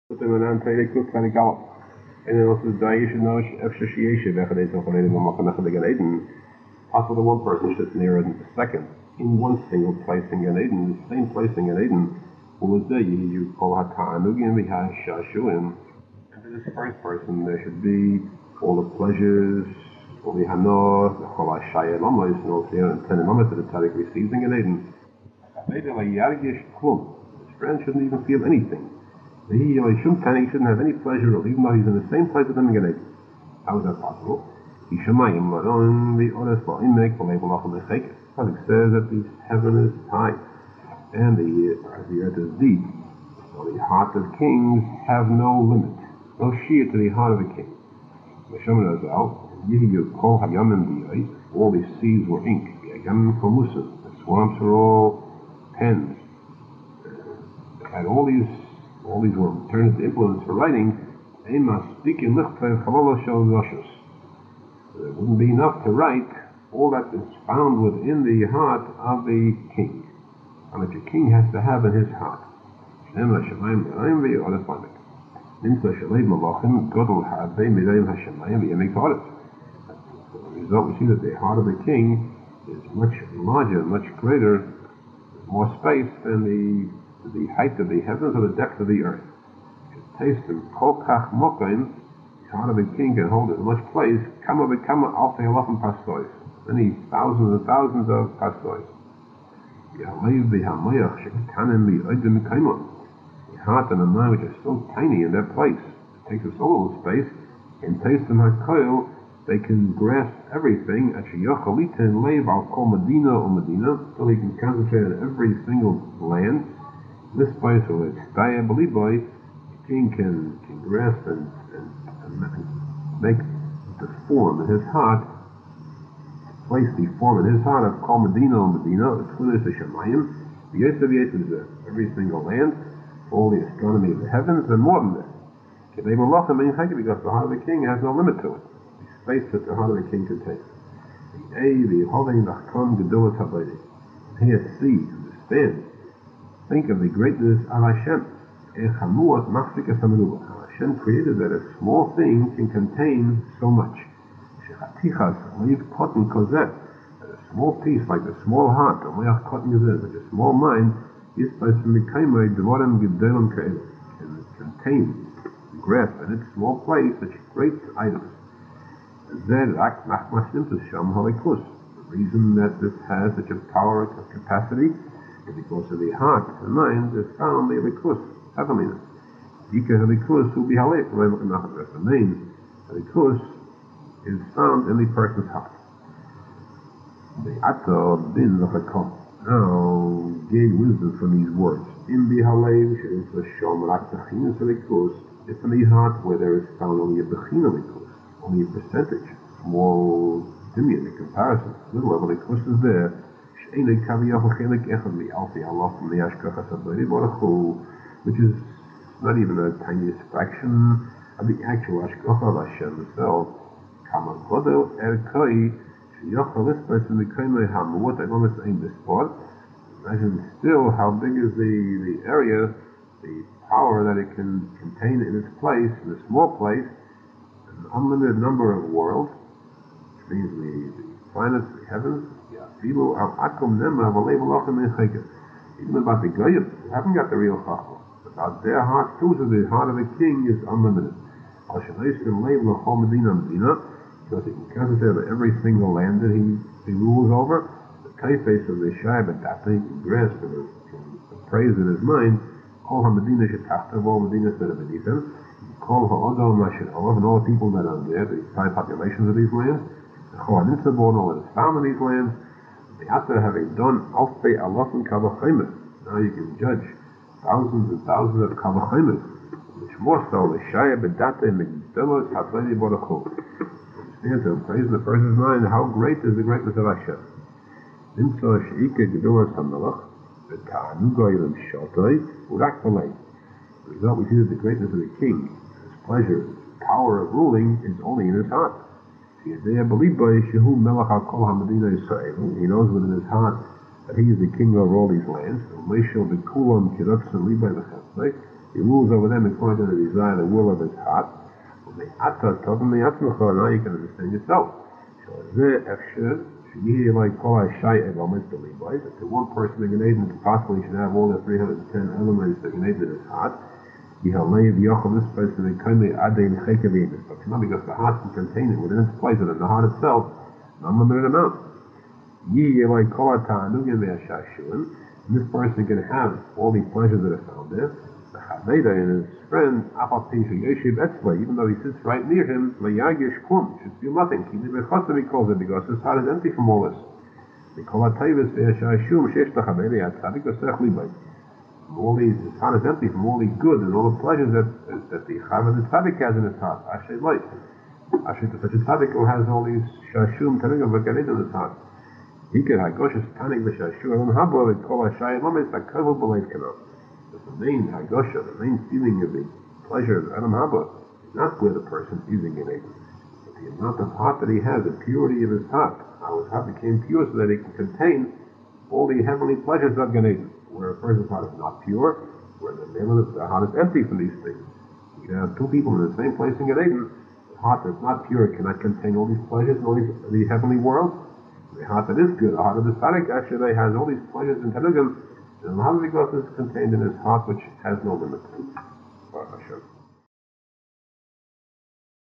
we aan tweede klopt van de kalf. En als het daar is, nou is association weg deze overleden we maken naar de Eden. Also the one person sits near the second in one single place in Gan Eden, the same place in Gan Eden. Who was there? You call Hatanugi we have Shashuim. And for this first person, there should be all the pleasures, all the Hanor, the Cholashaya Lama is no clear and Tenemama that the Tzadik receives in Gan Eden. His friend shouldn't even feel anything. He shouldn't have any pleasure of even though he's in the same place with him in Gan Eden. How is that possible? Yishamayim Laron, the honest La'imek, the Tzadik says that the heaven is high and the earth is deep. So the heart of kings have no limit, no sheer to the heart of a king. All these seas were ink. The swamps are all pens. They had all these were turned into implements for writing. There wouldn't be enough to write all that is found within the heart of the king. And that your king has to have in his heart. The result, we see that the heart of the king is much larger, much greater, more space than the height of the heavens or the depth of the earth. Taste and kolkach mokaim, the heart of the king can hold as much place, many thousands and thousands of pastois. The heart and the mind which are so tiny in that place, it takes up so little space, in taste and hakoil, they can grasp everything, so he can concentrate on every single land. This place where it's the king can grasp and make the form in his heart, place the form in his heart of Kol Medina, it's Chunas Hashemayim, the Yosef is every single land, all the astronomy of the heavens, and more than that. Because the heart of the king has no limit to it. The space that the heart of the king can take. Here, see, understand, think of the greatness of Hashem. Hashem created that a small thing can contain so much. A small piece, like the small heart, which a small mind, is can contain, grasp in its small place such great items. The reason that this has such a power of capacity is because of the heart, the mind is found the likus, heavenliness. The name likus is found in the person's heart. The Atta bin Lachakon now gain wisdom from these words. In the Halev, if in the heart where there is found only a Bechina likus, only a percentage, small dimion in comparison, little level likus is there, which is not even the tiniest fraction of the actual Ashkocha of Hashem itself. Imagine still how big is the area, the power that it can contain in its place, in a small place, an unlimited number of worlds, which means the planets, the heavens. Even about the Goyim, who haven't got the real Chachma. About their heart too, so the heart of the king is unlimited. Because he can concentrate on every single land that he rules over. The typeface of the Shai B'data, he can grasp and praise in his mind. All Medina Shetachtav, all Medina that are beneath him. Call Ha'odom Mashiach, and all the people that are there, the five populations of these lands. The Chohanim Tzibor, all that is found in these lands. After having done Alfei Alafim Kavachimis, now you can judge thousands and thousands of Kavachimis, which more so the Shaya B'data Megiddolos Hatzaydi Baruch. Understand to praise in the person's mind how great is the greatness of Hashem. Nimso Sheike Gedolos HaMelech, V'Ta'anugoy L'Mshaltoi, Urak V'Lei. The result, we see that the greatness of the king, his pleasure, his power of ruling, is only in his heart. He knows within his heart that he is the king over all these lands. He rules over them according to the desire, the will of his heart. Now you can understand yourself. That the one person in Gan Eden possibly should have all the 310 elements that Gan Eden in his heart. This person in but not because the heart can contain it within its place, and in the heart itself, an unlimited amount. And this person can have all the pleasures that are found there. The Chaveda and his friend, even though he sits right near him, should feel nothing. He calls it because his heart is empty from all this. All these, his heart is empty from all the good and all the pleasures that the Chaved Tzaddik has in his heart. Asher light. Asher to such a Tzaddik who has all these Shashum Tanigah V'Ganid in his heart. He could Hagoshes Tanig V'Shashur and Habba that call Ashai Lamed Sakavu B'Leid Kanal. The main Hagosha, the main feeling of the pleasure of Adam Habba is not where the person is in Gan Eden, but the amount of heart that he has, the purity of his heart. How his heart became pure so that he can contain all the heavenly pleasures of Gan Eden. Where a person's heart is not pure, where the heart is empty from these things. You can have two people in the same place in Gan Eden. The heart that's not pure cannot contain all these pleasures and all the heavenly world. The heart that is good, the heart of the Tzaddik, actually has all these pleasures and Tanugim, and a lot of the is contained in his heart which has no limit.